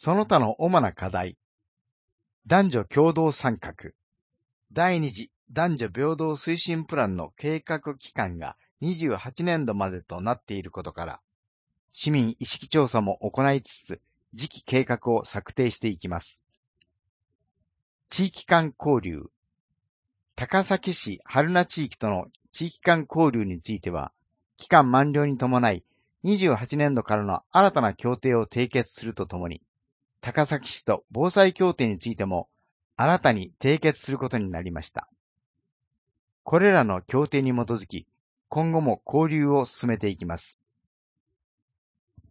その他の主な課題。男女共同参画。第2次男女平等推進プランの計画期間が28年度までとなっていることから、市民意識調査も行いつつ、次期計画を策定していきます。地域間交流。高崎市春名地域との地域間交流については、期間満了に伴い、28年度からの新たな協定を締結するとともに、高崎市と防災協定についても新たに締結することになりました。これらの協定に基づき、今後も交流を進めていきます。